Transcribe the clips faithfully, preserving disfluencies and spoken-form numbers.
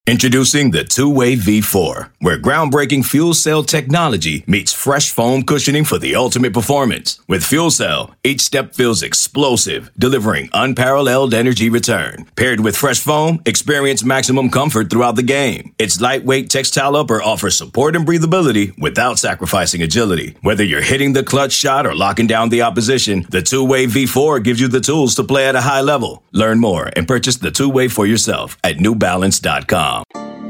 Introducing the Two-Way V four, where groundbreaking fuel cell technology meets fresh foam cushioning for the ultimate performance. With Fuel Cell, each step feels explosive, delivering unparalleled energy return. Paired with fresh foam, experience maximum comfort throughout the game. Its lightweight textile upper offers support and breathability without sacrificing agility. Whether you're hitting the clutch shot or locking down the opposition, the Two-Way V four gives you the tools to play at a high level. Learn more and purchase the Two-Way for yourself at new balance dot com.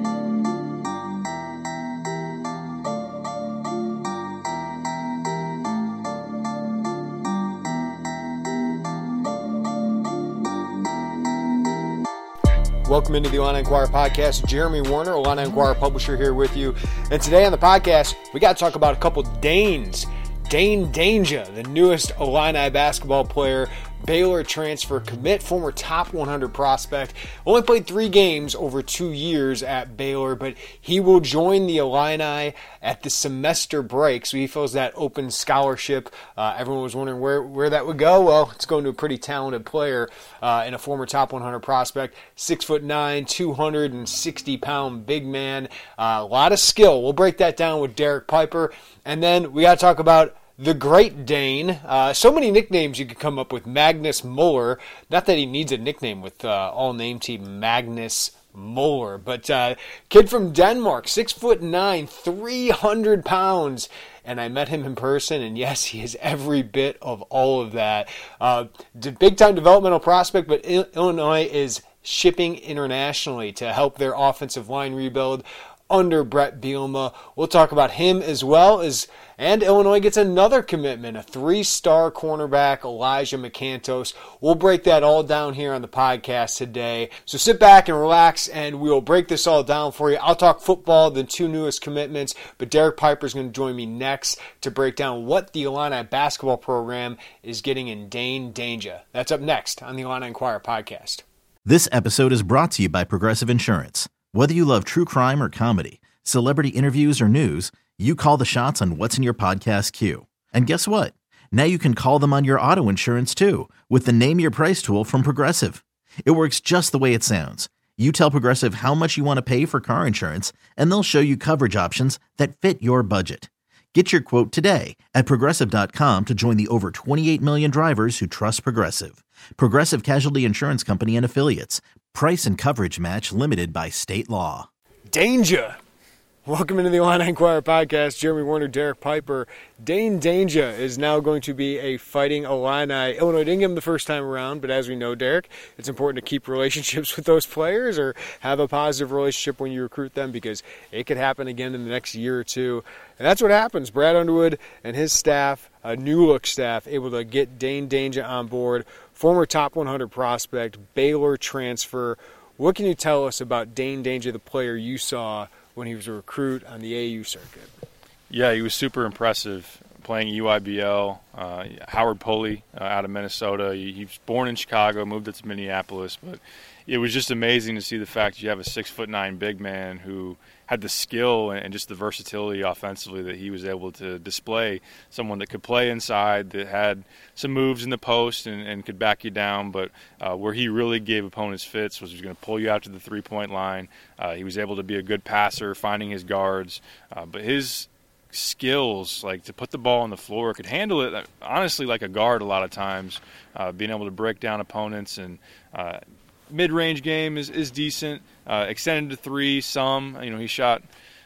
Welcome into the Illini Inquirer podcast. Jeremy Warner, Illini Inquirer publisher, here with you. And today on the podcast, we got to talk about a couple Danes. Dain Dainja, the newest Illini basketball player, Baylor transfer commit, former top one hundred prospect. Only played three games over two years at Baylor, but he will join the Illini at the semester break. So he fills that open scholarship. Uh, everyone was wondering where, where that would go. Well, it's going to a pretty talented player uh, and a former top one hundred prospect. Six foot nine, two hundred sixty pound big man. Uh, a lot of skill. We'll break that down with Derek Piper. And then we got to talk about the Great Dane. Uh, so many nicknames you could come up with. Magnus Muller. Not that he needs a nickname with uh, all-name team Magnus Muller. But uh, kid from Denmark, six foot nine, three hundred pounds. And I met him in person, and yes, he is every bit of all of that. Uh, big-time developmental prospect, but Illinois is shipping internationally to help their offensive line rebuild under Brett Bielema. We'll talk about him as well as, and Illinois gets another commitment, a three-star cornerback, Elijah McCantos. We'll break that all down here on the podcast today. So sit back and relax, and we'll break this all down for you. I'll talk football, the two newest commitments, but Derek Piper is going to join me next to break down what the Illini basketball program is getting in Dain Dainja. That's up next on the Illini Inquirer podcast. This episode is brought to you by Progressive Insurance. Whether you love true crime or comedy, celebrity interviews or news, you call the shots on what's in your podcast queue. And guess what? Now you can call them on your auto insurance too with the Name Your Price tool from Progressive. It works just the way it sounds. You tell Progressive how much you want to pay for car insurance, and they'll show you coverage options that fit your budget. Get your quote today at Progressive dot com to join the over twenty-eight million drivers who trust Progressive. Progressive Casualty Insurance Company and Affiliates. Price and coverage match limited by state law. Dainja. Welcome into the Illini Inquirer podcast. Jeremy Warner, Derek Piper. Dain Dainja is now going to be a Fighting Illini. Illinois didn't give him the first time around, but as we know, Derek, it's important to keep relationships with those players or have a positive relationship when you recruit them because it could happen again in the next year or two. And that's what happens. Brad Underwood and his staff, a new-look staff, able to get Dain Dainja on board, former top one hundred prospect, Baylor transfer. What can you tell us about Dain Dainja, the player you saw when he was a recruit on the A A U circuit? Yeah, he was super impressive playing U I B L. Uh, Howard Pulley uh, out of Minnesota. He, he was born in Chicago, moved up to Minneapolis, but it was just amazing to see the fact that you have a six foot nine big man who had the skill and just the versatility offensively that he was able to display. Someone that could play inside, that had some moves in the post and, and could back you down, but uh, where he really gave opponents fits was he was going to pull you out to the three-point line. Uh, he was able to be a good passer, finding his guards, uh, but his skills, like to put the ball on the floor, could handle it honestly like a guard a lot of times, uh, being able to break down opponents, and uh, mid-range game is, is decent. Uh, extended to three, some. You know, he shot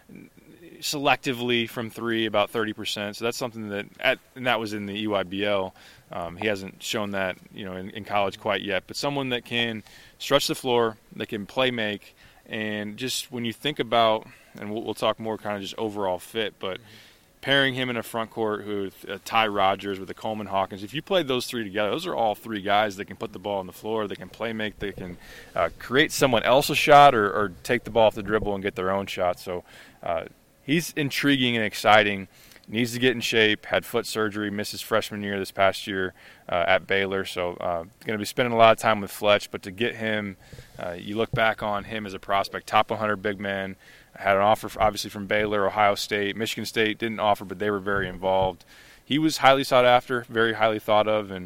selectively from three, about thirty percent. So that's something that, at, and that was in the U I B L. Um, he hasn't shown that, you know, in, in college quite yet. But someone that can stretch the floor, that can play make, and just when you think about, and we'll, we'll talk more kind of just overall fit, but pairing him in a front court with uh, Ty Rodgers, with a Coleman Hawkins, if you played those three together, those are all three guys that can put the ball on the floor, they can play make, they can uh, create someone else a shot or, or take the ball off the dribble and get their own shot. So uh, he's intriguing and exciting. Needs to get in shape, had foot surgery, missed his freshman year this past year uh, at Baylor. So uh, going to be spending a lot of time with Fletch, but to get him, uh, you look back on him as a prospect, top one hundred big man, had an offer obviously from Baylor, Ohio State, Michigan State didn't offer, but they were very involved. He was highly sought after, very highly thought of, and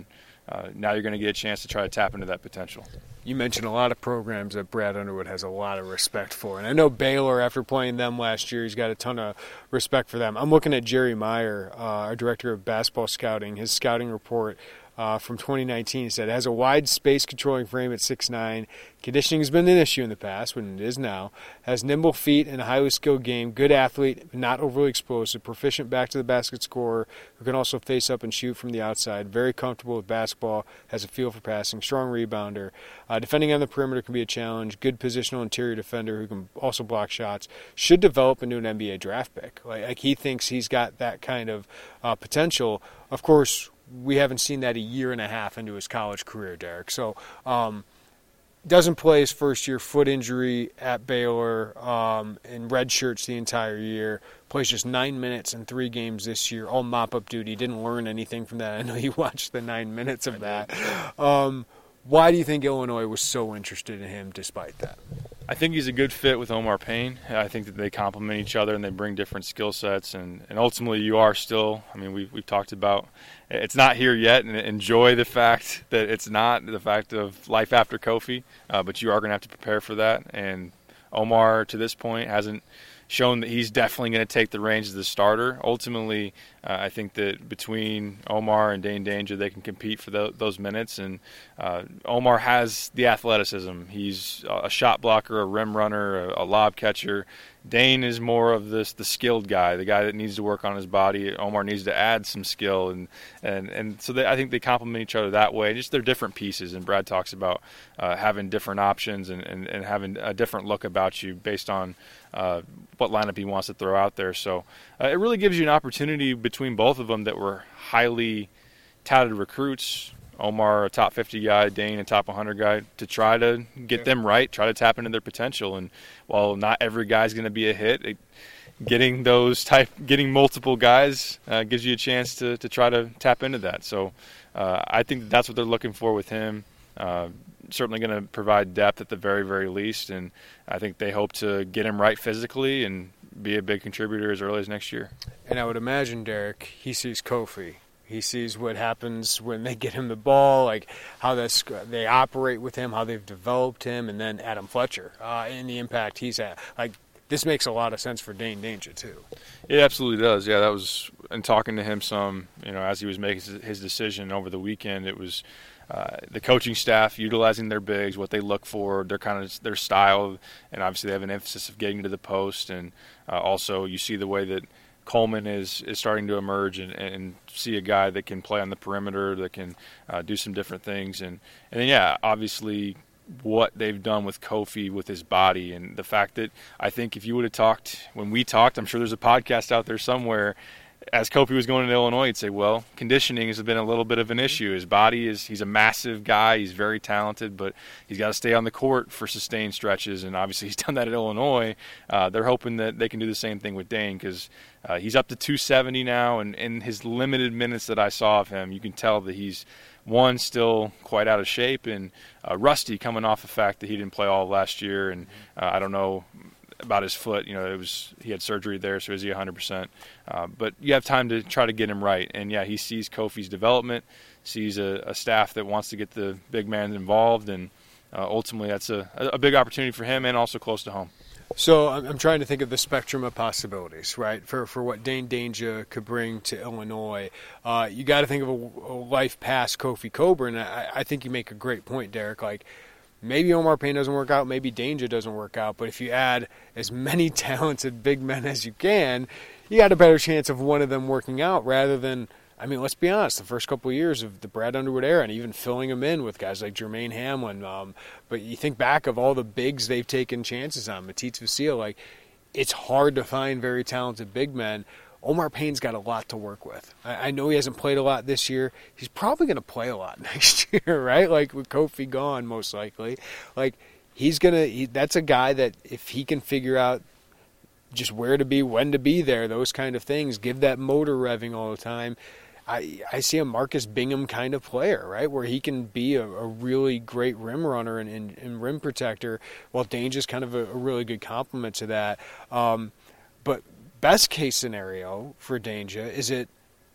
uh, now you're going to get a chance to try to tap into that potential. You mentioned a lot of programs that Brad Underwood has a lot of respect for. And I know Baylor, after playing them last year, he's got a ton of respect for them. I'm looking at Jerry Meyer, uh, our director of basketball scouting, his scouting report uh, from twenty nineteen. He said, has a wide space controlling frame at six nine. Conditioning has been an issue in the past, when it is now. Has nimble feet and a highly skilled game. Good athlete, not overly explosive. Proficient back to the basket scorer who can also face up and shoot from the outside. Very comfortable with basketball. Has a feel for passing. Strong rebounder. Uh, defending on the perimeter can be a challenge. Good positional interior defender who can also block shots. Should develop into an N B A draft pick. Like, like he thinks he's got that kind of uh, potential. Of course, we haven't seen that a year and a half into his college career, Derek. So, um, doesn't play his first year, foot injury at Baylor, um, and red shirts the entire year. Plays just nine minutes in three games this year, all mop-up duty. Didn't learn anything from that. I know you watched the nine minutes of that. Um, why do you think Illinois was so interested in him despite that? I think he's a good fit with Omar Payne. I think that they complement each other and they bring different skill sets. And, and ultimately, you are still, I mean, we've, we've talked about it's not here yet, and enjoy the fact that it's not, the fact of life after Kofi, uh, but you are going to have to prepare for that. And Omar, to this point, hasn't shown that he's definitely going to take the reins as the starter. Ultimately, uh, I think that between Omar and Dane Danger, they can compete for the, those minutes. And uh, Omar has the athleticism. He's a shot blocker, a rim runner, a, a lob catcher. Dane is more of this the skilled guy, the guy that needs to work on his body. Omar needs to add some skill, and and, and so they, I think they complement each other that way. Just they're different pieces, and Brad talks about uh, having different options and, and, and having a different look about you based on uh, what lineup he wants to throw out there. So uh, it really gives you an opportunity between both of them that were highly touted recruits. Omar, a top fifty guy, Dane, a top one hundred guy, to try to get yeah. them right, try to tap into their potential. And while not every guy's going to be a hit, it, getting those type, getting multiple guys uh, gives you a chance to, to try to tap into that. So uh, I think that's what they're looking for with him. Uh, certainly going to provide depth at the very, very least. And I think they hope to get him right physically and be a big contributor as early as next year. And I would imagine, Derek, he sees Kofi. He sees what happens when they get him the ball, like how this, they operate with him, how they've developed him, and then Adam Fletcher uh, and the impact he's had. Like, this makes a lot of sense for Dane Danger too. It absolutely does. Yeah, that was, and talking to him some, you know, as he was making his decision over the weekend, it was uh, the coaching staff utilizing their bigs, what they look for, their kind of their style, and obviously they have an emphasis of getting to the post, and uh, also you see the way that Coleman is, is starting to emerge and, and see a guy that can play on the perimeter, that can uh, do some different things. And, and then, yeah, obviously what they've done with Kofi with his body, and the fact that I think if you would have talked, when we talked, I'm sure there's a podcast out there somewhere, as Kofi was going to Illinois, you'd say, well, conditioning has been a little bit of an issue. His body is, he's a massive guy. He's very talented, but he's got to stay on the court for sustained stretches. And obviously he's done that at Illinois. Uh, they're hoping that they can do the same thing with Dane, because uh, he's up to two seventy now. And in his limited minutes that I saw of him, you can tell that he's, one, still quite out of shape, and uh, rusty coming off the fact that he didn't play all of last year. And uh, I don't know about his foot, you know, it was, he had surgery there, so is he one hundred percent? Uh, but you have time to try to get him right. And yeah, he sees Kofi's development, sees a, a staff that wants to get the big man involved, and uh, ultimately that's a, a big opportunity for him and also close to home. So I'm trying to think of the spectrum of possibilities, right, for for what Dane Danger could bring to Illinois. Uh, you got to think of a, a life past Kofi Cockburn. I, I think you make a great point, Derek. Like, maybe Omar Payne doesn't work out, maybe Danger doesn't work out, but if you add as many talented big men as you can, you got a better chance of one of them working out rather than, I mean, let's be honest, the first couple of years of the Brad Underwood era, and even filling them in with guys like Jermaine Hamlin. Um, but you think back of all the bigs they've taken chances on, Matisse Vasile, like, it's hard to find very talented big men. Omar Payne's got a lot to work with. I, I know he hasn't played a lot this year. He's probably going to play a lot next year, right? Like, with Kofi gone, most likely. Like, he's going to he, – that's a guy that if he can figure out just where to be, when to be there, those kind of things, give that motor revving all the time, I, I see a Marcus Bingham kind of player, right, where he can be a, a really great rim runner and, and, and rim protector, while Danger's kind of a, a really good complement to that. Um, but best case scenario for Danger is it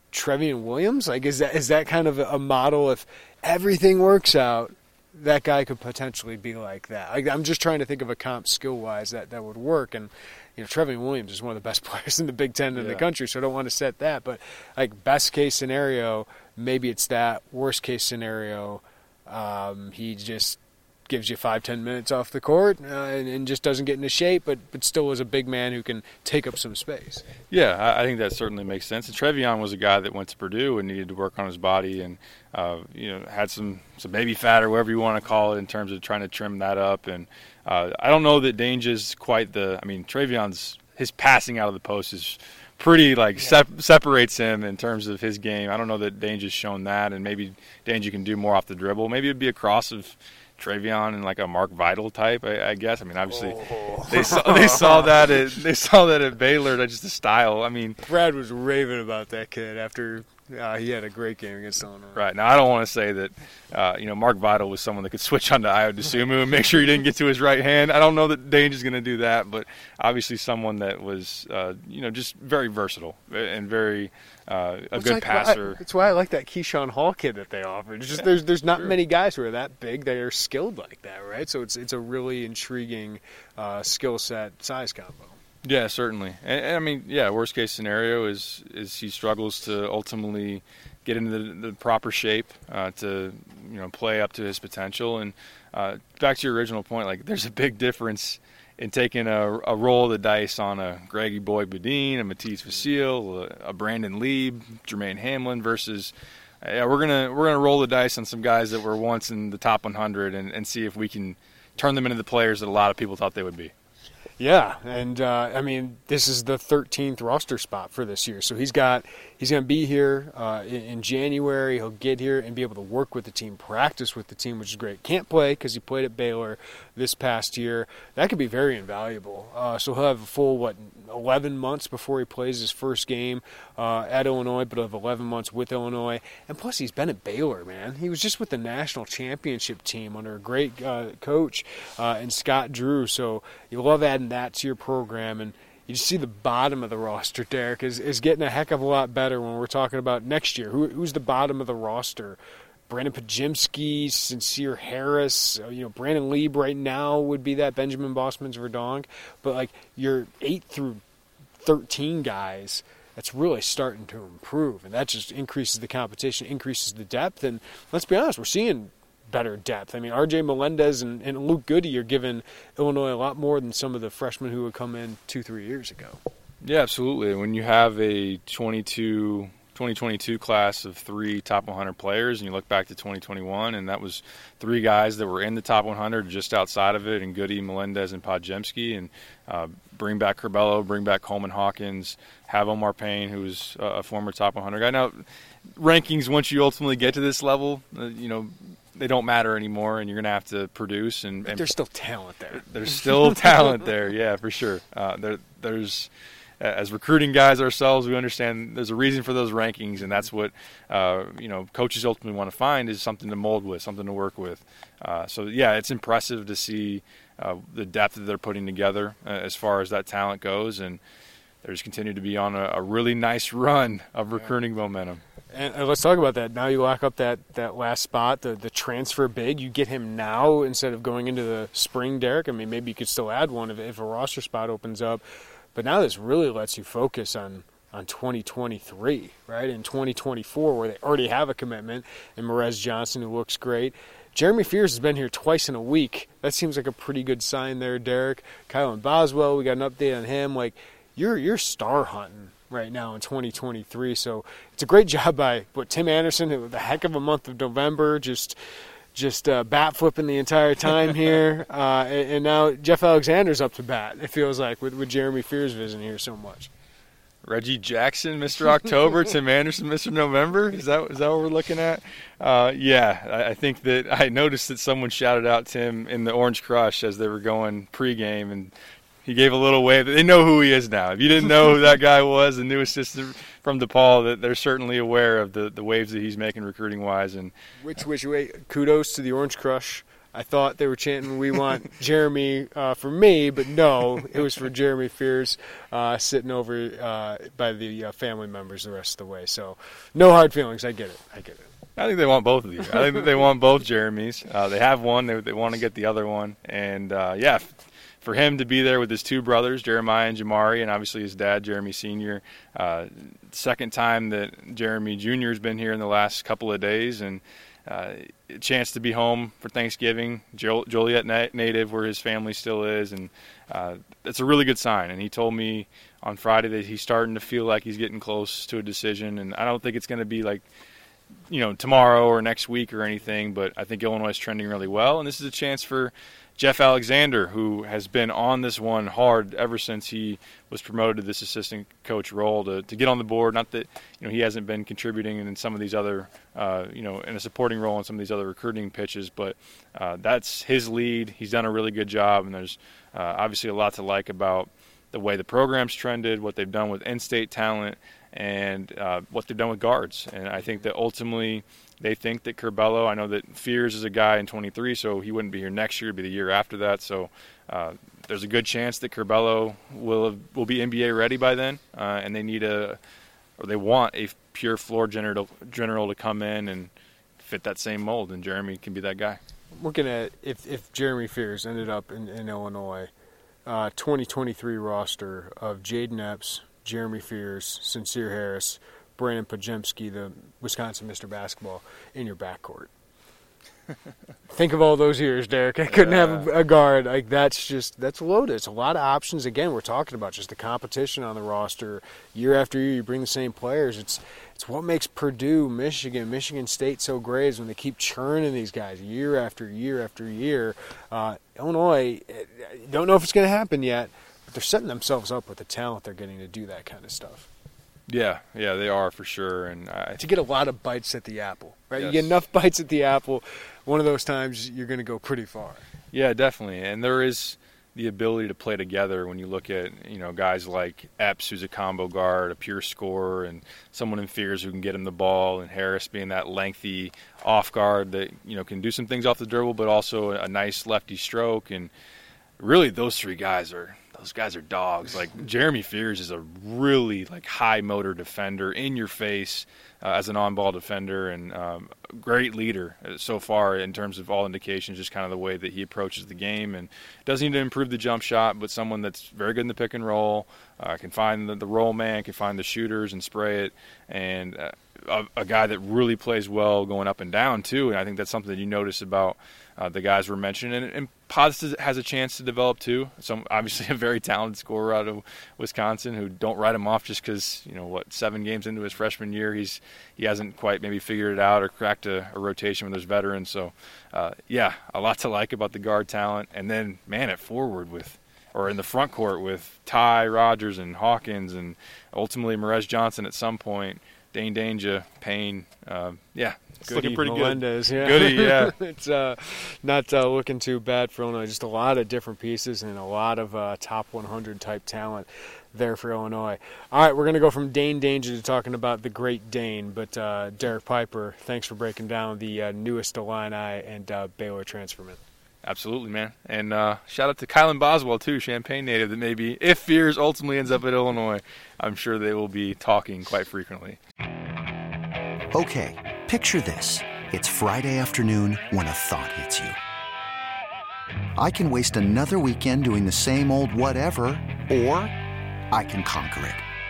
Trevion Williams? Like, is that is that kind of a model? If everything works out, that guy could potentially be like that. Like, I'm just trying to think of a comp skill-wise that, that would work. And, you know, Trevion Williams is one of the best players in the Big Ten in yeah. the country, so I don't want to set that. But, like, best-case scenario, maybe it's that. Worst-case scenario, um, he just gives you five, ten minutes off the court uh, and, and just doesn't get into shape, but, but still is a big man who can take up some space. Yeah, I, I think that certainly makes sense. And Trevion was a guy that went to Purdue and needed to work on his body and, uh, you know, had some, some baby fat or whatever you want to call it in terms of trying to trim that up. And uh, I don't know that Dange's quite the – I mean, Trevion's – his passing out of the post is pretty, like, yeah. sep- separates him in terms of his game. I don't know that Dange's shown that, and maybe Dange can do more off the dribble. Maybe it would be a cross of – Trevion and like a Mark Vidal type, I, I guess. I mean, obviously oh. they saw they saw that at they saw that at Baylor. That's just the style. I mean, Brad was raving about that kid after uh, he had a great game against Illinois. Right now, I don't want to say that uh, you know Mark Vidal was someone that could switch onto Ayo Dosunmu and make sure he didn't get to his right hand. I don't know that Dange is going to do that, but obviously someone that was uh, you know just very versatile and very. Uh, a it's good like, passer. That's why I like that Keyshawn Hall kid that they offered. It's just yeah, there's there's not true. many guys who are that big that are skilled like that, right? So it's it's a really intriguing uh, skill set size combo. Yeah, certainly. And, and I mean, yeah, worst case scenario is is he struggles to ultimately get into the, the proper shape uh, to you know play up to his potential. And uh, back to your original point, like there's a big difference in taking a, a roll of the dice on a Greggy Boyd Badine, a Matisse Vasile, a, a Brandon Lieb, Jermaine Hamlin versus yeah, we're gonna we're gonna roll the dice on some guys that were once in the top one hundred and, and see if we can turn them into the players that a lot of people thought they would be. Yeah, and uh, I mean this is the thirteenth roster spot for this year, so he's got he's going to be here uh, in, in January. He'll get here and be able to work with the team, practice with the team, which is great. Can't play because he played at Baylor this past year. That could be very invaluable. Uh, so he'll have a full what eleven months before he plays his first game uh, at Illinois, but he'll have eleven months with Illinois, and plus he's been at Baylor, man. He was just with the national championship team under a great uh, coach uh, and Scott Drew. So you love adding that to your program, and you just see the bottom of the roster, Derek, is, is getting a heck of a lot better when we're talking about next year. Who, who's the bottom of the roster? Brandon Pajimski, Sincere Harris, you know, Brandon Lieb right now would be that, Benjamin Bosmans Verdonk. But, like, your eight through thirteen guys, that's really starting to improve, and that just increases the competition, increases the depth, and let's be honest, we're seeing better depth. I mean, R J Melendez and, and Luke Goody are giving Illinois a lot more than some of the freshmen who would come in two, three years ago. Yeah, absolutely. When you have a twenty-two, twenty twenty-two class of three top one hundred players, and you look back to twenty twenty-one, and that was three guys that were in the top one hundred, just outside of it, and Goody, Melendez, and Podziemski, and uh, bring back Curbelo, bring back Coleman Hawkins, have Omar Payne, who was a former top one hundred guy. Now, rankings, once you ultimately get to this level, uh, you know, they don't matter anymore, and you're going to have to produce. And, and there's still talent there. There's still talent there, yeah, for sure. Uh, there, there's as recruiting guys ourselves, we understand there's a reason for those rankings, and that's what uh, you know coaches ultimately want to find is something to mold with, something to work with. Uh, so yeah, it's impressive to see uh, the depth that they're putting together uh, as far as that talent goes, and they just continue to be on a, a really nice run of recruiting momentum. And uh, let's talk about that. Now you lock up that, that last spot, the, the transfer big. You get him now instead of going into the spring, Derek. I mean, maybe you could still add one if, if a roster spot opens up. But now this really lets you focus on, on twenty twenty-three, right? In twenty twenty-four, where they already have a commitment, and Merez Johnson, who looks great. Jeremy Fears has been here twice in a week. That seems like a pretty good sign there, Derek. Kylan Boswell, we got an update on him. Like, you're you're star hunting right now in twenty twenty-three. So it's a great job by what Tim Anderson. It was a heck of a month of November, just just uh, bat flipping the entire time here. Uh, and, and now Jeff Alexander's up to bat, it feels like, with, with Jeremy Fears visiting here so much. Reggie Jackson, Mister October, Tim Anderson, Mister November. Is that is that what we're looking at? Uh, yeah, I, I think that I noticed that someone shouted out Tim in the Orange Crush as they were going pregame, and he gave a little wave. They know who he is now. If you didn't know who that guy was, the new assistant from DePaul, that they're certainly aware of the, the waves that he's making recruiting-wise. And Which, which way, kudos to the Orange Crush I thought they were chanting, "We want Jeremy uh, for me," but no, it was for Jeremy Fears uh, sitting over uh, by the uh, family members the rest of the way. So no hard feelings. I get it. I get it. I think they want both of you. I think that they want both Jeremys. Uh, they have one. They, they want to get the other one. And, uh, yeah, f- for him to be there with his two brothers, Jeremiah and Jamari, and obviously his dad, Jeremy Senior, uh, second time that Jeremy Junior has been here in the last couple of days, and uh, a chance to be home for Thanksgiving, jo- Joliet na- native where his family still is, and uh, it's a really good sign. And he told me on Friday that he's starting to feel like he's getting close to a decision, and I don't think it's going to be like, you know, tomorrow or next week or anything, but I think Illinois is trending really well, and this is a chance for Jeff Alexander, who has been on this one hard ever since he was promoted to this assistant coach role, to, to get on the board. Not that, you know, he hasn't been contributing in some of these other, uh, you know, in a supporting role in some of these other recruiting pitches, but uh, that's his lead. He's done a really good job, and there's uh, obviously a lot to like about the way the program's trended, what they've done with in-state talent, and uh, what they've done with guards. And I think that ultimately they think that Curbelo, I know that Fears is a guy in twenty-three, so he wouldn't be here next year, it'd be the year after that. So uh, there's a good chance that Curbelo will have, will be N B A ready by then, uh, and they need a, or they want a pure floor general, general to come in and fit that same mold, and Jeremy can be that guy. Looking at if, if Jeremy Fears ended up in, in Illinois, uh, twenty twenty-three roster of Jaden Epps, Jeremy Fears, Sincere Harris, Brandon Pajemski, the Wisconsin Mister Basketball, in your backcourt. Think of all those years, Derek. I couldn't yeah. have a, a guard. Like that's just that's loaded. It's a lot of options. Again, we're talking about just the competition on the roster. Year after year, you bring the same players. It's it's what makes Purdue, Michigan, Michigan State so great is when they keep churning these guys year after year after year. Uh, Illinois, don't know if it's going to happen yet, but they're setting themselves up with the talent they're getting to do that kind of stuff. Yeah, yeah, they are for sure, and I, to get a lot of bites at the apple, right? Yes. You get enough bites at the apple, one of those times you're going to go pretty far. Yeah, definitely, and there is the ability to play together when you look at, you know, guys like Epps, who's a combo guard, a pure scorer, and someone in Fears who can get him the ball, and Harris being that lengthy off guard that, you know, can do some things off the dribble, but also a nice lefty stroke, and really those three guys are. Those guys are dogs. Like Jeremy Fears is a really like high motor defender, in your face uh, as an on-ball defender, and um, great leader so far in terms of all indications, just kind of the way that he approaches the game, and doesn't need to improve the jump shot, but someone that's very good in the pick and roll, uh, can find the, the roll man, can find the shooters and spray it, and uh, a, a guy that really plays well going up and down too. And I think that's something that you notice about uh, the guys we're mentioning, and, and Paz has a chance to develop too. So obviously a very talented scorer out of Wisconsin, who don't write him off just because, you know, what, seven games into his freshman year, he's he hasn't quite maybe figured it out or cracked a, a rotation with those veterans. So uh, yeah, a lot to like about the guard talent. And then man, at forward with, or in the front court with Ty Rogers and Hawkins, and ultimately Merez Johnson at some point, Dane Danger, Payne, uh, yeah. It's Goody, looking pretty Melendez, good. Yeah. Goody, yeah. It's uh, not uh, looking too bad for Illinois. Just a lot of different pieces and a lot of uh, top one hundred type talent there for Illinois. All right, we're going to go from Dane Danger to talking about the great Dane. But uh, Derek Piper, thanks for breaking down the uh, newest Illini and uh, Baylor transferment. Absolutely, man. And uh, shout out to Kylan Boswell, too, Champaign native, that maybe, if Fears ultimately ends up at Illinois, I'm sure they will be talking quite frequently. Okay, picture this. It's Friday afternoon when a thought hits you. I can waste another weekend doing the same old whatever, or I can conquer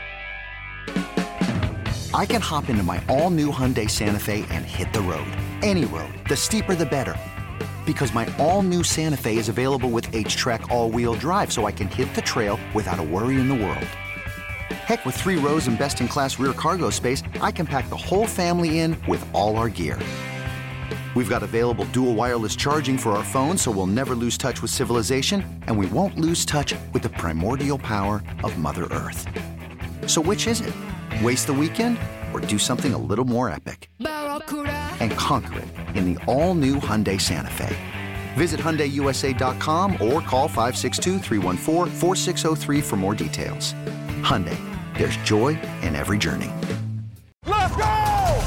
it. I can hop into my all-new Hyundai Santa Fe and hit the road. Any road. The steeper, the better. Because my all-new Santa Fe is available with H-Track all-wheel drive, so I can hit the trail without a worry in the world. Heck, with three rows and best-in-class rear cargo space, I can pack the whole family in with all our gear. We've got available dual wireless charging for our phones, so we'll never lose touch with civilization, and we won't lose touch with the primordial power of Mother Earth. So which is it? Waste the weekend or do something a little more epic? And conquer it in the all-new Hyundai Santa Fe. Visit Hyundai U S A dot com or call five six two, three one four, four six zero three for more details. Hyundai, there's joy in every journey. Let's go!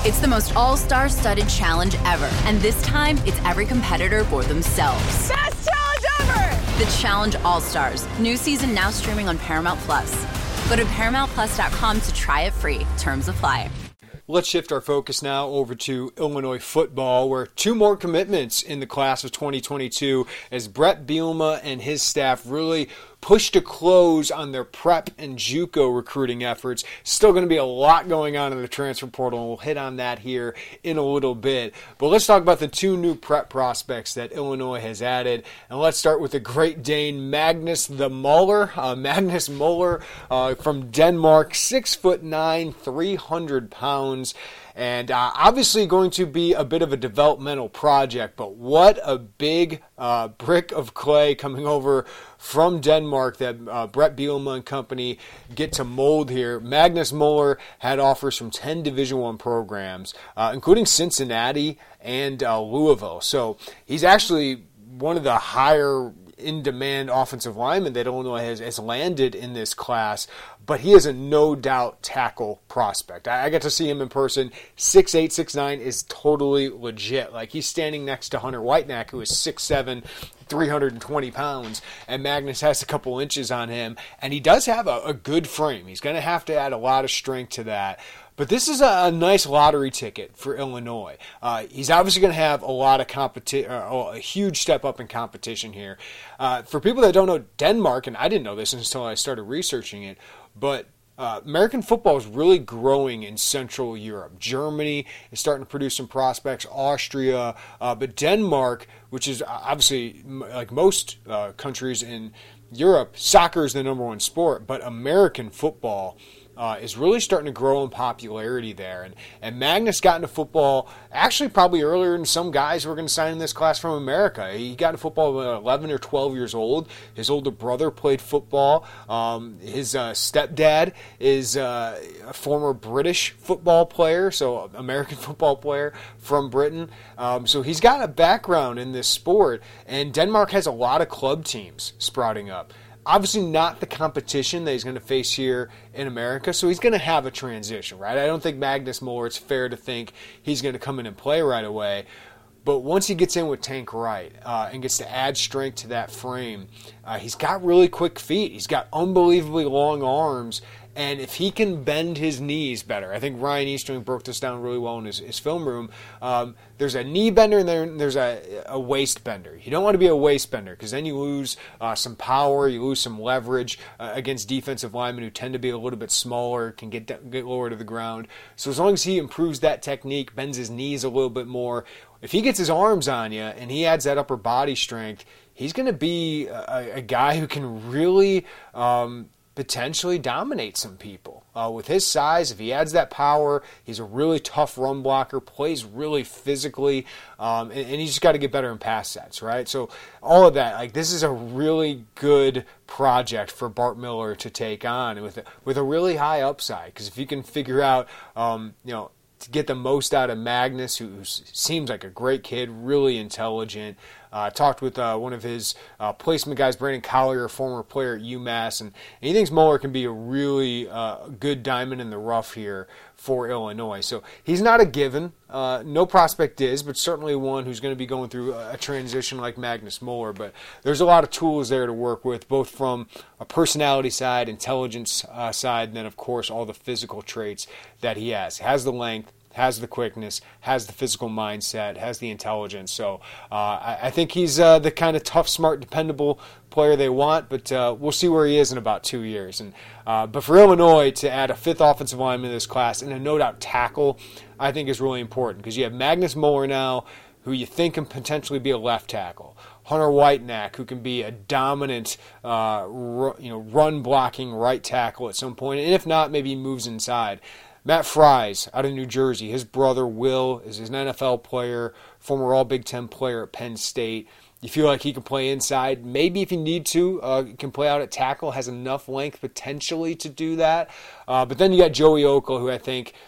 It's the most all-star studded challenge ever. And this time, it's every competitor for themselves. Best challenge ever! The Challenge All-Stars. New season now streaming on Paramount Plus. Go to paramount plus dot com to try it free. Terms apply. Let's shift our focus now over to Illinois football, where two more commitments in the class of twenty twenty-two as Bret Bielema and his staff really push to close on their prep and JUCO recruiting efforts. Still going to be a lot going on in the transfer portal, and we'll hit on that here in a little bit. But let's talk about the two new prep prospects that Illinois has added. And let's start with the Great Dane, Magnus the Muller. Uh, Magnus Muller uh, from Denmark, six foot nine, three hundred pounds. And uh, obviously going to be a bit of a developmental project, but what a big uh, brick of clay coming over from Denmark that uh, Bret Bielema and company get to mold here. Magnus Muller had offers from ten Division I programs, uh, including Cincinnati and uh, Louisville. So he's actually one of the higher in-demand offensive linemen that Illinois has, has landed in this class, but he is a no-doubt tackle prospect. I, I got to see him in person. six eight, six nine is totally legit. Like, he's standing next to Hunter Whitenack, who is six seven, three hundred twenty pounds, and Magnus has a couple inches on him, and he does have a, a good frame. He's going to have to add a lot of strength to that. But this is a, a nice lottery ticket for Illinois. Uh, he's obviously going to have a lot of competition, uh, a huge step up in competition here. Uh, for people that don't know Denmark, and I didn't know this until I started researching it, but uh, American football is really growing in Central Europe. Germany is starting to produce some prospects, Austria, uh, but Denmark, which is obviously like most uh, countries in Europe, soccer is the number one sport, but American football Uh, is really starting to grow in popularity there. And, and Magnus got into football actually probably earlier than some guys who were going to sign in this class from America. He got into football when eleven or twelve years old. His older brother played football. Um, his uh, stepdad is uh, a former British football player, so American football player from Britain. Um, so he's got a background in this sport, and Denmark has a lot of club teams sprouting up. Obviously not the competition that he's going to face here in America, so he's going to have a transition, right? I don't think Magnus Muller, it's fair to think he's going to come in and play right away. But once he gets in with Tank Wright uh, and gets to add strength to that frame, uh, he's got really quick feet. He's got unbelievably long arms. And if he can bend his knees better, I think Ryan Easterling broke this down really well in his, his film room. Um, there's a knee bender and there, there's a, a waist bender. You don't want to be a waist bender because then you lose uh, some power, you lose some leverage uh, against defensive linemen who tend to be a little bit smaller, can get get lower to the ground. So as long as he improves that technique, bends his knees a little bit more, if he gets his arms on you and he adds that upper body strength, he's going to be a, a guy who can really um, potentially dominate some people. Uh, with his size, if he adds that power, he's a really tough run blocker, plays really physically, um, and, and he's just got to get better in pass sets, right? So all of that, like, this is a really good project for Bart Miller to take on with a, with a really high upside, because if you can figure out, um, you know, to get the most out of Magnus, who seems like a great kid, really intelligent. I uh, talked with uh, one of his uh, placement guys, Brandon Collier, a former player at UMass, and, and he thinks Muller can be a really uh, good diamond in the rough here for Illinois. So he's not a given. Uh, no prospect is, but certainly one who's going to be going through a transition like Magnus Muller. But there's a lot of tools there to work with, both from a personality side, intelligence uh, side, and then, of course, all the physical traits that he has. He has the length, has the quickness, has the physical mindset, has the intelligence. So uh, I, I think he's uh, the kind of tough, smart, dependable player they want, but uh, we'll see where he is in about two years. And uh, But for Illinois to add a fifth offensive lineman in this class and a no-doubt tackle, I think is really important, because you have Magnus Muller now, who you think can potentially be a left tackle. Hunter Whitenack, who can be a dominant uh, ru- you know, run-blocking right tackle at some point, and if not, maybe he moves inside. Matt Fries out of New Jersey, his brother Will is an N F L player, former All-Big Ten player at Penn State. You feel like he can play inside. Maybe if you need to, uh, can play out at tackle, has enough length potentially to do that. Uh, but then you got Joey Okla, who I think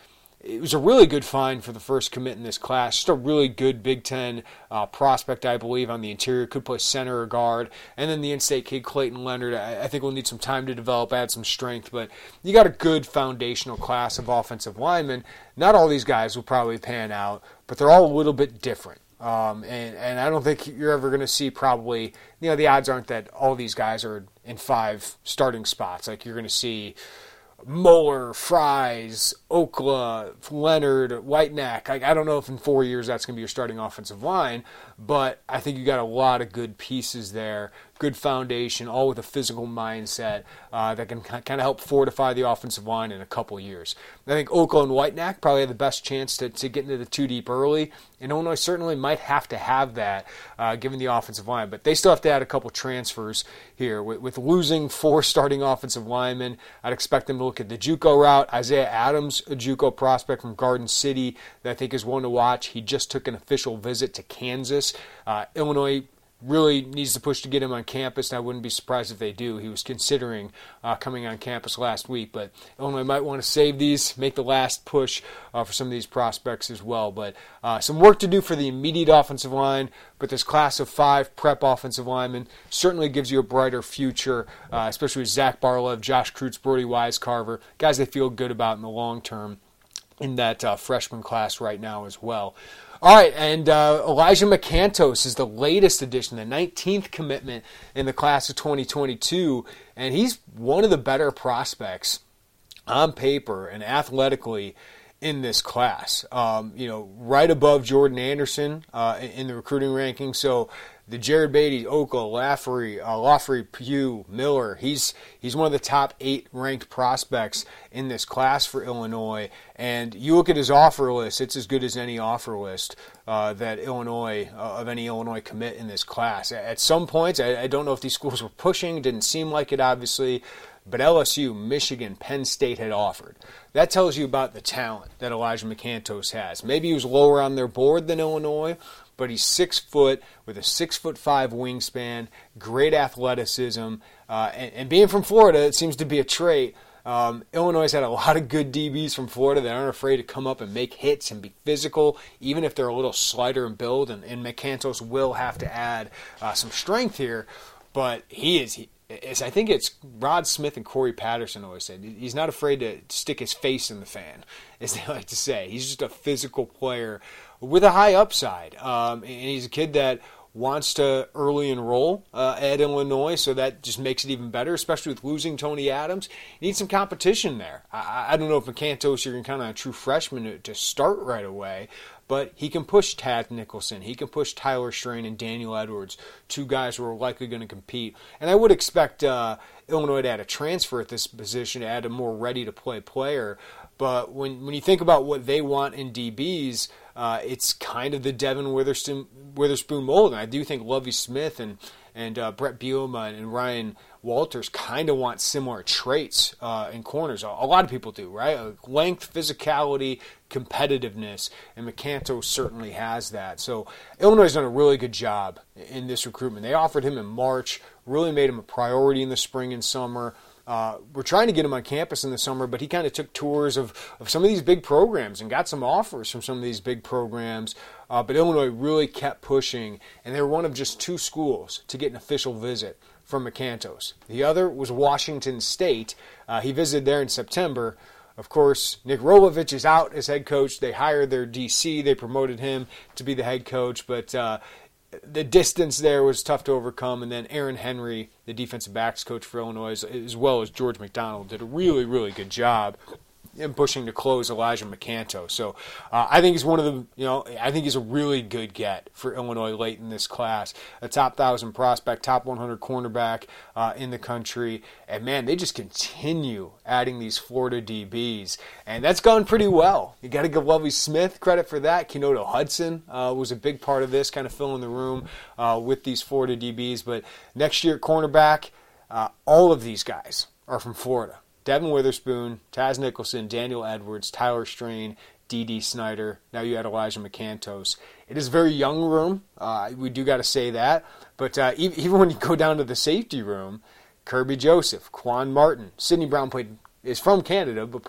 it was a really good find for the first commit in this class. Just a really good Big Ten uh, prospect, I believe, on the interior. Could play center or guard. And then the in-state kid, Clayton Leonard, I, I think will need some time to develop, add some strength. But you got a good foundational class of offensive linemen. Not all these guys will probably pan out, but they're all a little bit different. Um, and, and I don't think you're ever going to see probably, you know, the odds aren't that all these guys are in five starting spots. Like you're going to see Moeller, Fries, Okla, Leonard, Whitenack. I, I don't know if in four years that's going to be your starting offensive line, but I think you got a lot of good pieces there, good foundation, all with a physical mindset uh, that can kind of help fortify the offensive line in a couple years. I think Okla and Whitenack probably have the best chance to, to get into the two deep early, and Illinois certainly might have to have that uh, given the offensive line, but they still have to add a couple transfers here. With, with losing four starting offensive linemen, I'd expect them to look at the JUCO route. Isaiah Adams, a JUCO prospect from Garden City that I think is one to watch. He just took an official visit to Kansas. Uh, Illinois really needs to push to get him on campus, and I wouldn't be surprised if they do. He was considering uh, coming on campus last week, but Illinois might want to save these, make the last push uh, for some of these prospects as well. But uh, some work to do for the immediate offensive line, but this class of five prep offensive linemen certainly gives you a brighter future, uh, especially with Zach Barlev, Josh Krutz, Brody Wisecarver, guys they feel good about in the long term in that uh, freshman class right now as well. All right, and uh, Elijah McCantos is the latest addition, the nineteenth commitment in the class of twenty twenty-two, and he's one of the better prospects on paper and athletically in this class. Um, you know, right above Jordan Anderson uh, in the recruiting rankings. So the Jared Beatty, Okla, Laffery, uh, Laffery, Pugh, Miller, he's he's one of the top eight ranked prospects in this class for Illinois. And you look at his offer list, it's as good as any offer list uh, that Illinois, uh, of any Illinois commit in this class. At some points, I, I don't know if these schools were pushing, didn't seem like it obviously, but L S U, Michigan, Penn State had offered. That tells you about the talent that Elijah McCantos has. Maybe he was lower on their board than Illinois, but he's six foot with a six foot five wingspan, great athleticism, uh, and, and being from Florida, it seems to be a trait. Um, Illinois has had a lot of good D Bs from Florida that aren't afraid to come up and make hits and be physical, even if they're a little slighter in build, and, and McCantos will have to add uh, some strength here, but he is... He, It's, I think it's Rod Smith and Corey Patterson always said, he's not afraid to stick his face in the fan, as they like to say. He's just a physical player with a high upside. Um, and he's a kid that wants to early enroll uh, at Illinois, so that just makes it even better, especially with losing Tony Adams. You need some competition there. I, I don't know if McCantos, you're going to count on a true freshman to, to start right away, but he can push Tad Nicholson. He can push Tyler Strain and Daniel Edwards, two guys who are likely going to compete. And I would expect uh, Illinois to add a transfer at this position, to add a more ready-to-play player. But when when you think about what they want in D Bs, uh, it's kind of the Devin Witherspoon, Witherspoon mold. And I do think Lovie Smith and, and uh, Brett Bielema and Ryan Walters kind of want similar traits uh, in corners. A, a lot of people do, right? Uh, length, physicality, competitiveness, and McCantos certainly has that. So Illinois has done a really good job in this recruitment. They offered him in March, really made him a priority in the spring and summer. Uh, we're trying to get him on campus in the summer, but he kind of took tours of, of some of these big programs and got some offers from some of these big programs. Uh, but Illinois really kept pushing, and they were one of just two schools to get an official visit from McCantos. The other was Washington State. Uh, he visited there in September. Of course, Nick Rolovich is out as head coach. They hired their D C. They promoted him to be the head coach, but uh, the distance there was tough to overcome. And then Aaron Henry, the defensive backs coach for Illinois, as well as George McDonald, did a really, really good job in pushing to close Elijah McCantos. So uh, I think he's one of the, you know, I think he's a really good get for Illinois late in this class. A top one thousand prospect, top one hundred cornerback uh, in the country. And, man, they just continue adding these Florida D Bs. And that's gone pretty well. You got to give Lovie Smith credit for that. Kenoto Hudson uh, was a big part of this, kind of filling the room uh, with these Florida D Bs. But next year at cornerback, uh, all of these guys are from Florida. Devin Witherspoon, Taz Nicholson, Daniel Edwards, Tyler Strain, D D. Snyder. Now you add Elijah McCantos. It is a very young room. Uh, we do got to say that. But uh, even when you go down to the safety room, Kirby Joseph, Quan Martin, Sidney Brown played is from Canada, but played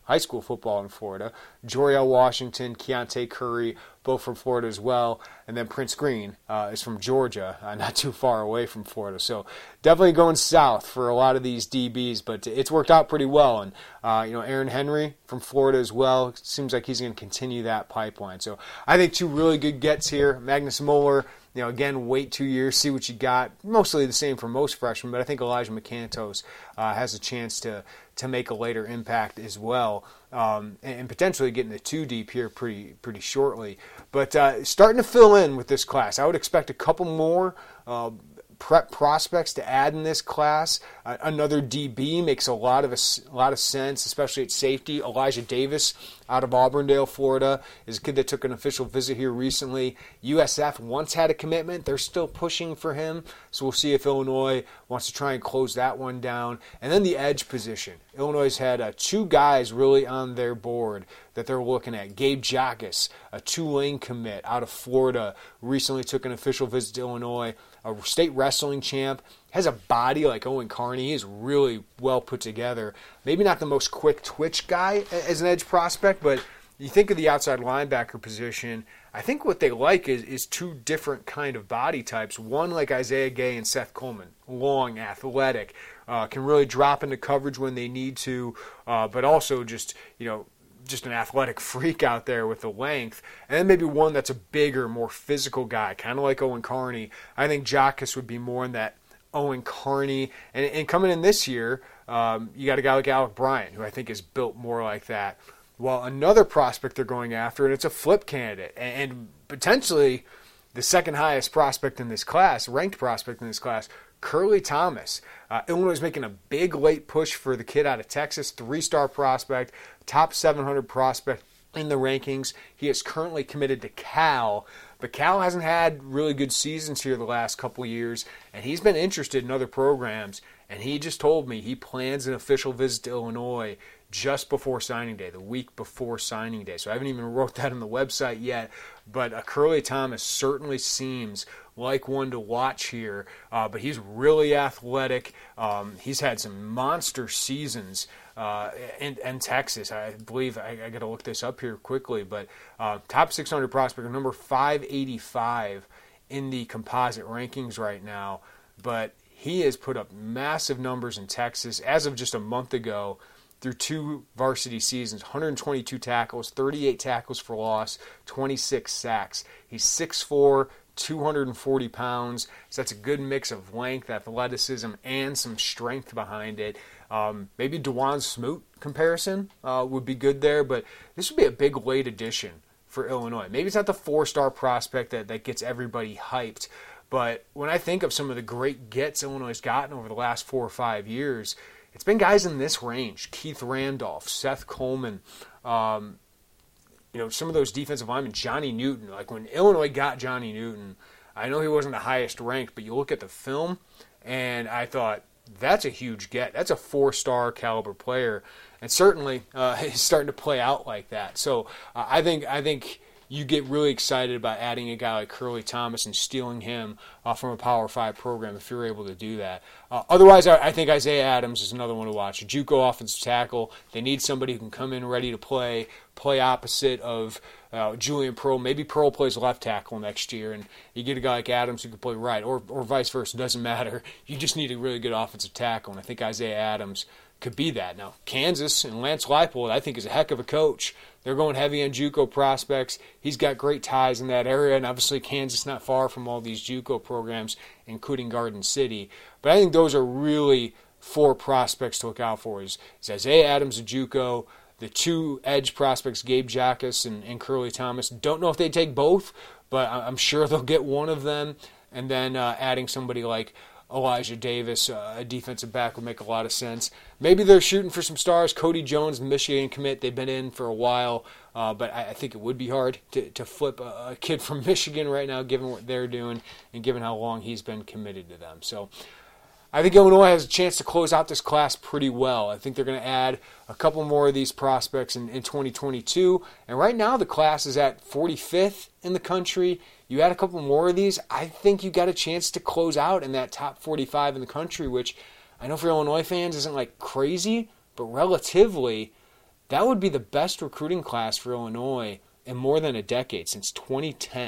high school football in Florida. Joriel Washington, Keontae Curry, both from Florida as well. And then Prince Green uh, is from Georgia, uh, not too far away from Florida. So definitely going south for a lot of these D Bs, but it's worked out pretty well. And, uh, you know, Aaron Henry from Florida as well. It seems like he's going to continue that pipeline. So I think two really good gets here. Magnus Muller, you know, again, wait two years, see what you got. Mostly the same for most freshmen, but I think Elijah McCantos uh, has a chance to to make a later impact as well, um, and, and potentially getting the two deep here pretty pretty shortly. But uh, starting to fill in with this class, I would expect a couple more uh, prep prospects to add in this class. Uh, another D B makes a lot of a, a lot of sense, especially at safety. Elijah Davis out of Auburndale, Florida, is a kid that took an official visit here recently. U S F once had a commitment. They're still pushing for him, so we'll see if Illinois wants to try and close that one down. And then the edge position. Illinois has had uh, two guys really on their board that they're looking at. Gabe Jacas, a Tulane commit out of Florida, recently took an official visit to Illinois. A state wrestling champ, has a body like Owen Carney. He's really well put together. Maybe not the most quick twitch guy as an edge prospect, but you think of the outside linebacker position, I think what they like is, is two different kind of body types. One like Isaiah Gay and Seth Coleman, long, athletic, uh, can really drop into coverage when they need to, uh, but also just, you know, just an athletic freak out there with the length. And then maybe one that's a bigger, more physical guy, kind of like Owen Carney. I think Jacas would be more in that Owen Carney. And, and coming in this year, um, you got a guy like Alec Bryant, who I think is built more like that. While another prospect they're going after, and it's a flip candidate, and, and potentially the second highest prospect in this class, ranked prospect in this class, Curly Thomas. Uh, Illinois is making a big late push for the kid out of Texas, three-star prospect, top seven hundred prospect in the rankings. He is currently committed to Cal, but Cal hasn't had really good seasons here the last couple years, and he's been interested in other programs, and he just told me he plans an official visit to Illinois just before signing day, the week before signing day. So I haven't even wrote that on the website yet, but uh, Curly Thomas certainly seems like one to watch here, uh, but he's really athletic. Um, he's had some monster seasons uh, in, in Texas. I believe, I, I got to look this up here quickly, but uh, top six hundred prospect, number five eighty-five in the composite rankings right now, but he has put up massive numbers in Texas as of just a month ago. Through two varsity seasons, one hundred twenty-two tackles, thirty-eight tackles for loss, twenty-six sacks. He's six foot four, two hundred forty pounds, so that's a good mix of length, athleticism, and some strength behind it. Um, maybe DeJuan Smoot comparison uh, would be good there, but this would be a big late addition for Illinois. Maybe it's not the four-star prospect that, that gets everybody hyped, but when I think of some of the great gets Illinois has gotten over the last four or five years, it's been guys in this range: Keith Randolph, Seth Coleman, um, you know, some of those defensive linemen, Johnny Newton. Like when Illinois got Johnny Newton, I know he wasn't the highest ranked, but you look at the film, and I thought, that's a huge get. That's a four-star caliber player, and certainly uh, he's starting to play out like that. So uh, I think I think you get really excited about adding a guy like Curly Thomas and stealing him uh, from a Power Five program if you're able to do that. Uh, otherwise, I, I think Isaiah Adams is another one to watch. A JUCO offensive tackle. They need somebody who can come in ready to play, play opposite of uh, Julian Pearl. Maybe Pearl plays left tackle next year, and you get a guy like Adams who can play right, or or vice versa. It doesn't matter. You just need a really good offensive tackle, and I think Isaiah Adams could be that. Now, Kansas and Lance Leipold, I think, is a heck of a coach. They're going heavy on JUCO prospects. He's got great ties in that area, and obviously Kansas not far from all these JUCO programs, including Garden City. But I think those are really four prospects to look out for. Is, is Isaiah Adams of JUCO, the two edge prospects, Gabe Jacas and, and Curly Thomas. Don't know if they take both, but I'm sure they'll get one of them. And then uh, adding somebody like Elijah Davis, uh, a defensive back, would make a lot of sense. Maybe they're shooting for some stars. Cody Jones, Michigan commit, they've been in for a while, uh, but I, I think it would be hard to, to flip a, a kid from Michigan right now, given what they're doing and given how long he's been committed to them. So I think Illinois has a chance to close out this class pretty well. I think they're going to add a couple more of these prospects in, in twenty twenty-two, and right now the class is at forty-fifth in the country. You add a couple more of these, I think you got a chance to close out in that top forty-five in the country, which I know for Illinois fans isn't like crazy, but relatively, that would be the best recruiting class for Illinois in more than a decade, since twenty ten.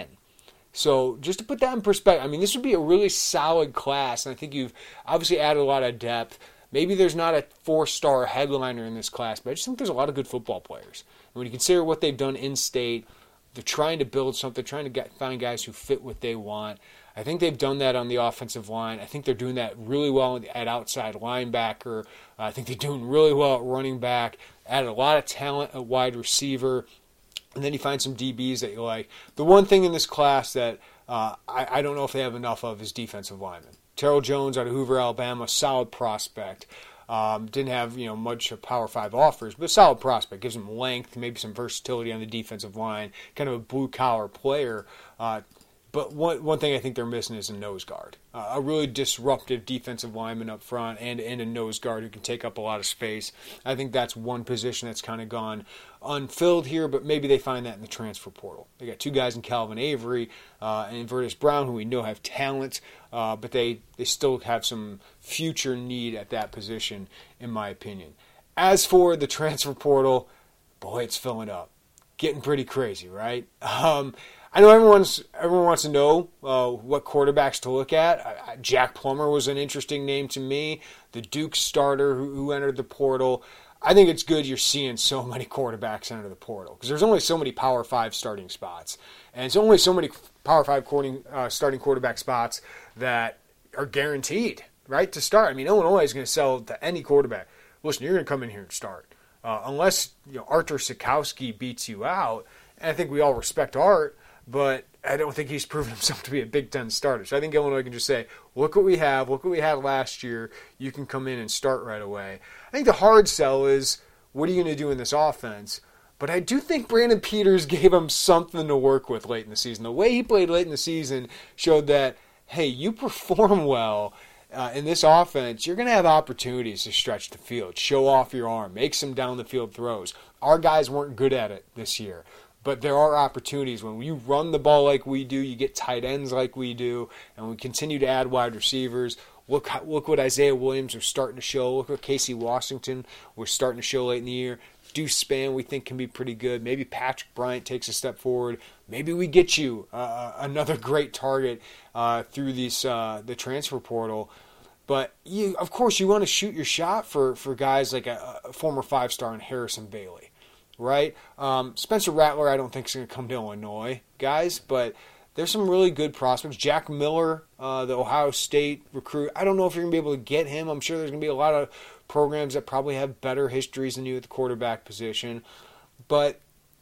So just to put that in perspective, I mean, this would be a really solid class, and I think you've obviously added a lot of depth. Maybe there's not a four-star headliner in this class, but I just think there's a lot of good football players. And when you consider what they've done in-state, they're trying to build something, trying to get, find guys who fit what they want. I think they've done that on the offensive line. I think they're doing that really well at outside linebacker. Uh, I think they're doing really well at running back. Added a lot of talent at wide receiver. And then you find some D Bs that you like. The one thing in this class that uh, I, I don't know if they have enough of is defensive linemen. Terrell Jones out of Hoover, Alabama, solid prospect. Um, didn't have you know much Power Five offers, but solid prospect. Gives him length, maybe some versatility on the defensive line. Kind of a blue collar player. Uh, but one one thing I think they're missing is a nose guard, uh, a really disruptive defensive lineman up front, and and a nose guard who can take up a lot of space. I think that's one position that's kind of gone unfilled here, but maybe they find that in the transfer portal. They got two guys in Calvin Avery uh, and Vertus Brown, who we know have talent, uh, but they, they still have some future need at that position, in my opinion. As for the transfer portal, boy, it's filling up. Getting pretty crazy, right? Um, I know everyone's everyone wants to know uh, what quarterbacks to look at. Uh, Jack Plummer was an interesting name to me. The Duke starter who, who entered the portal. I think it's good you're seeing so many quarterbacks enter the portal because there's only so many Power Five starting spots, and it's only so many Power Five quarting, uh, starting quarterback spots that are guaranteed, right, to start. I mean, Illinois is going to sell to any quarterback. Listen, you're going to come in here and start, uh, unless you know Artur Sikowski beats you out. And I think we all respect Art, but I don't think he's proven himself to be a Big Ten starter. So I think Illinois can just say, look what we have, look what we had last year. You can come in and start right away. I think the hard sell is, what are you going to do in this offense? But I do think Brandon Peters gave him something to work with late in the season. The way he played late in the season showed that, hey, you perform well uh, in this offense, you're going to have opportunities to stretch the field, show off your arm, make some down-the-field throws. Our guys weren't good at it this year. But there are opportunities when you run the ball like we do, you get tight ends like we do, and we continue to add wide receivers. Look look what Isaiah Williams was starting to show. Look what Casey Washington was starting to show late in the year. Deuce Spann we think can be pretty good. Maybe Patrick Bryant takes a step forward. Maybe we get you uh, another great target uh, through these uh, the transfer portal. But you, of course, you want to shoot your shot for, for guys like a, a former five-star in Harrison Bailey. Right? Um, Spencer Rattler, I don't think is going to come to Illinois, guys, but there's some really good prospects. Jack Miller, uh, the Ohio State recruit, I don't know if you're going to be able to get him. I'm sure there's going to be a lot of programs that probably have better histories than you at the quarterback position, but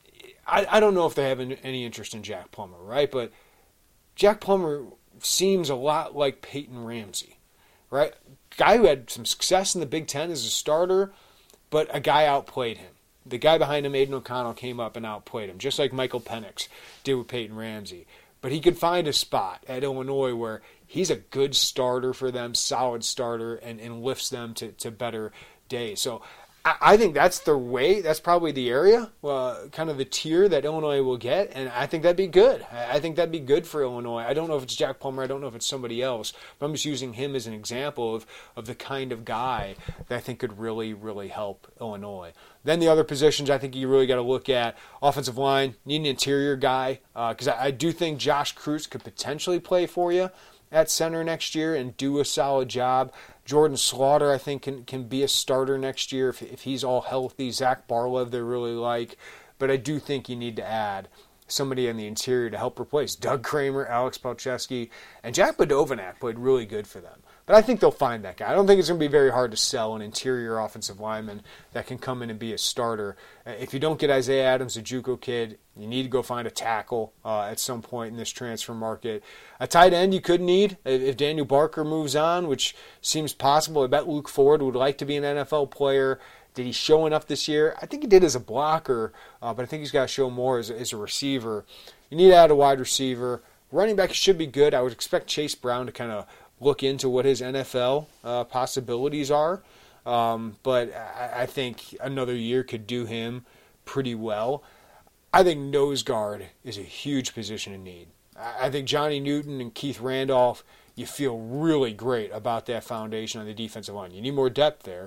I, I don't know if they have any interest in Jack Plummer, right? But Jack Plummer seems a lot like Peyton Ramsey, right? Guy who had some success in the Big Ten as a starter, but a guy outplayed him. The guy behind him, Aiden O'Connell, came up and outplayed him, just like Michael Penix did with Peyton Ramsey. But he could find a spot at Illinois where he's a good starter for them, solid starter, and, and lifts them to, to better days. So I, I think that's the way, that's probably the area, uh, kind of the tier that Illinois will get, and I think that'd be good. I, I think that'd be good for Illinois. I don't know if it's Jack Plummer, I don't know if it's somebody else, but I'm just using him as an example of, of the kind of guy that I think could really, really help Illinois. Then the other positions I think you really got to look at, offensive line, need an interior guy, because uh, I, I do think Josh Cruz could potentially play for you at center next year and do a solid job. Jordan Slaughter, I think, can, can be a starter next year if, if he's all healthy. Zach Barlev, they really like. But I do think you need to add somebody in the interior to help replace Doug Kramer, Alex Palczewski, and Jack Badovinac played really good for them. But I think they'll find that guy. I don't think it's going to be very hard to sell an interior offensive lineman that can come in and be a starter. If you don't get Isaiah Adams, a JUCO kid, you need to go find a tackle uh, at some point in this transfer market. A tight end you could need if Daniel Barker moves on, which seems possible. I bet Luke Ford would like to be an N F L player. Did he show enough this year? I think he did as a blocker, uh, but I think he's got to show more as, as a receiver. You need to add a wide receiver. Running back should be good. I would expect Chase Brown to kind of look into what his N F L uh, possibilities are. Um, but I, I think another year could do him pretty well. I think nose guard is a huge position in need. I, I think Johnny Newton and Keith Randolph, you feel really great about that foundation on the defensive line. You need more depth there.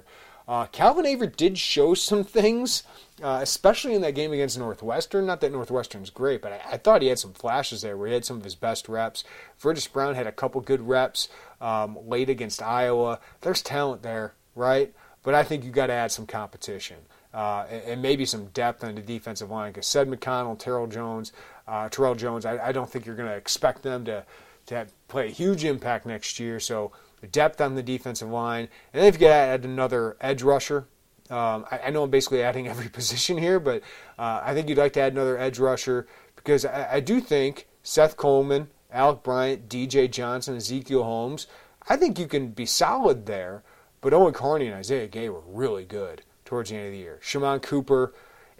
Uh, Calvin Avery did show some things, uh, especially in that game against Northwestern. Not that Northwestern's great, but I, I thought he had some flashes there where he had some of his best reps. Virtus Brown had a couple good reps um, late against Iowa. There's talent there, right? But I think you got to add some competition uh, and, and maybe some depth on the defensive line because Sed McConnell, Terrell Jones, uh, Terrell Jones, I, I don't think you're going to expect them to to have, play a huge impact next year. So the depth on the defensive line. And then if you could add another edge rusher, um, I, I know I'm basically adding every position here, but uh, I think you'd like to add another edge rusher because I, I do think Seth Coleman, Alec Bryant, D J Johnson, Ezekiel Holmes, I think you can be solid there. But Owen Carney and Isaiah Gay were really good towards the end of the year. Shimon Cooper,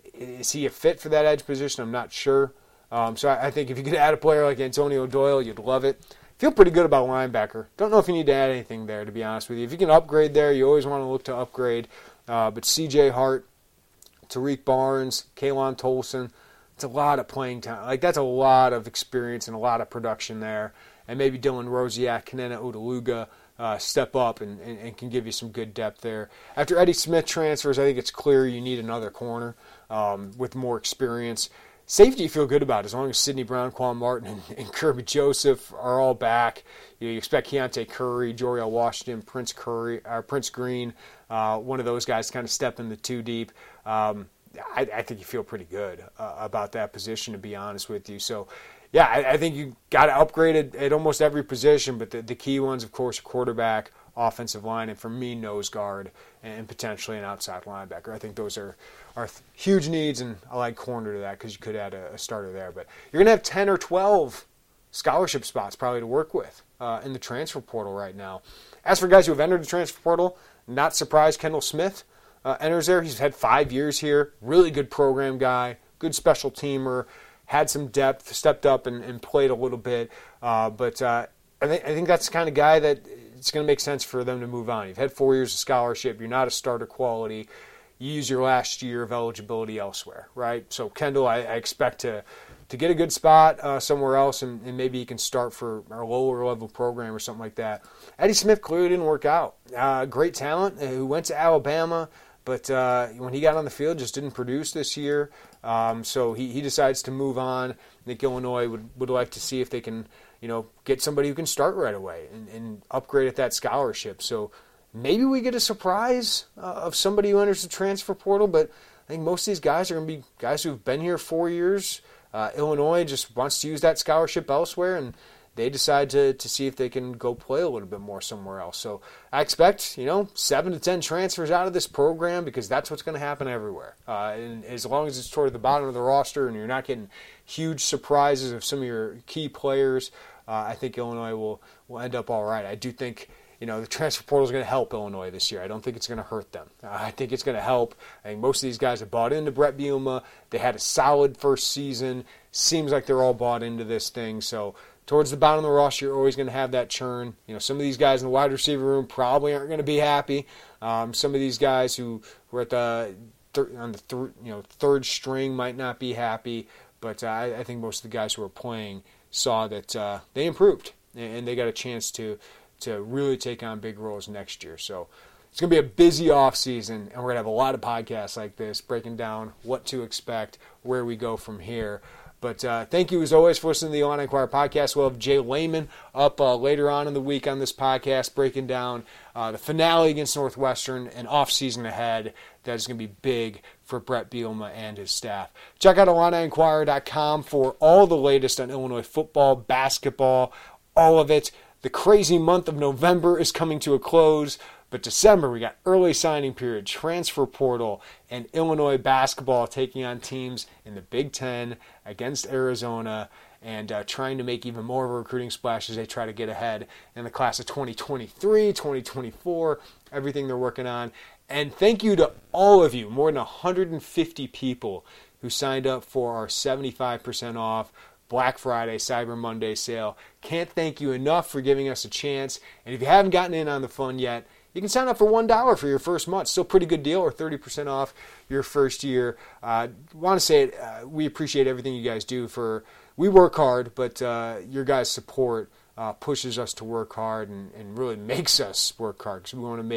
is he a fit for that edge position? I'm not sure. Um, so I, I think if you could add a player like Antonio Doyle, you'd love it. Feel pretty good about linebacker. Don't know if you need to add anything there, to be honest with you. If you can upgrade there, you always want to look to upgrade. Uh, but C J Hart, Tariq Barnes, Kalon Tolson, it's a lot of playing time. Like, that's a lot of experience and a lot of production there. And maybe Dylan Rosiak, Kenena Odaluga uh, step up and, and, and can give you some good depth there. After Eddie Smith transfers, I think it's clear you need another corner um, with more experience. Safety you feel good about as long as Sidney Brown, Quan Martin, and, and Kirby Joseph are all back. You, know, you expect Keontae Curry, Joriel Washington, Prince Curry, or Prince Green, uh, one of those guys to kind of step in the two deep. Um, I, I think you feel pretty good uh, about that position, to be honest with you. So, yeah, I, I think you got to upgrade it at almost every position, but the, the key ones, of course, quarterback, offensive line, and for me, nose guard, and potentially an outside linebacker. I think those are, are th- huge needs, and I like corner to that because you could add a, a starter there. But you're going to have ten or twelve scholarship spots probably to work with uh, in the transfer portal right now. As for guys who have entered the transfer portal, not surprised Kendall Smith uh, enters there. He's had five years here, really good program guy, good special teamer, had some depth, stepped up and, and played a little bit. Uh, but uh, I, th- I think that's the kind of guy that it's going to make sense for them to move on. You've had four years of scholarship. You're not a starter quality. You use your last year of eligibility elsewhere, right? So Kendall, I, I expect to to get a good spot uh, somewhere else, and, and maybe he can start for a lower level program or something like that. Eddie Smith clearly didn't work out. Uh, great talent who went to Alabama, but uh, when he got on the field, just didn't produce this year. Um, so he, he decides to move on. I think Illinois would, would like to see if they can, you know, get somebody who can start right away and, and upgrade at that scholarship. So maybe we get a surprise uh, of somebody who enters the transfer portal, but I think most of these guys are going to be guys who've been here four years. Uh, Illinois just wants to use that scholarship elsewhere, and they decide to, to see if they can go play a little bit more somewhere else. So I expect, you know, seven to ten transfers out of this program because that's what's going to happen everywhere. Uh, and as long as it's toward the bottom of the roster and you're not getting huge surprises of some of your key players, uh, I think Illinois will, will end up all right. I do think, you know, the transfer portal is going to help Illinois this year. I don't think it's going to hurt them. Uh, I think it's going to help. I think most of these guys have bought into Brett Bielema. They had a solid first season. Seems like they're all bought into this thing. So towards the bottom of the roster, you're always going to have that churn. You know, some of these guys in the wide receiver room probably aren't going to be happy. Um, some of these guys who were at the thir- on the th- you know third string might not be happy. But uh, I, I think most of the guys who are playing saw that uh, they improved and they got a chance to. to really take on big roles next year. So it's going to be a busy offseason, and we're going to have a lot of podcasts like this breaking down what to expect, where we go from here. But uh, thank you, as always, for listening to the Illini Inquirer podcast. We'll have Jay Lehman up uh, later on in the week on this podcast breaking down uh, the finale against Northwestern and offseason ahead. That is going to be big for Brett Bielema and his staff. Check out Illini Inquirer dot com for all the latest on Illinois football, basketball, all of it. The crazy month of November is coming to a close, but December we got early signing period, transfer portal, and Illinois basketball taking on teams in the Big Ten against Arizona and uh, trying to make even more of a recruiting splash as they try to get ahead in the class of twenty twenty-three, twenty twenty-four, everything they're working on. And thank you to all of you, more than one hundred fifty people who signed up for our seventy-five percent off Black Friday, Cyber Monday sale. Can't thank you enough for giving us a chance. And if you haven't gotten in on the fun yet, you can sign up for one dollar for your first month. Still a pretty good deal, or thirty percent off your first year. I uh, want to say it, uh, we appreciate everything you guys do. For We work hard, but uh, your guys' support uh, pushes us to work hard and, and really makes us work hard because we want to make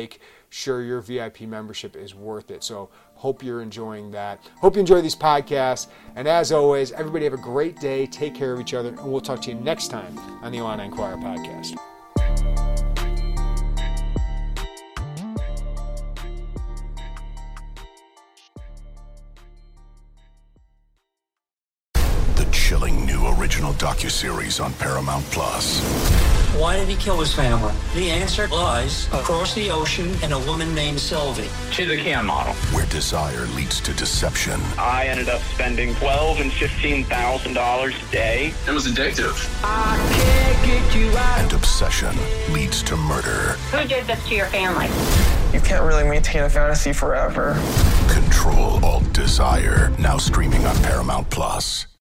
sure your V I P membership is worth it. So hope you're enjoying that. Hope you enjoy these podcasts. And as always, everybody have a great day. Take care of each other. And we'll talk to you next time on the Illini Inquirer podcast. Chilling new original docuseries on Paramount Plus. Why did he kill his family? The answer lies across the ocean in a woman named Sylvie. She's a can model. Where desire leads to deception. I ended up spending twelve and fifteen thousand dollars a day. It was addictive. I can't get you out. And obsession leads to murder. Who did this to your family? You can't really maintain a fantasy forever. Control Alt Desire. Now streaming on Paramount Plus.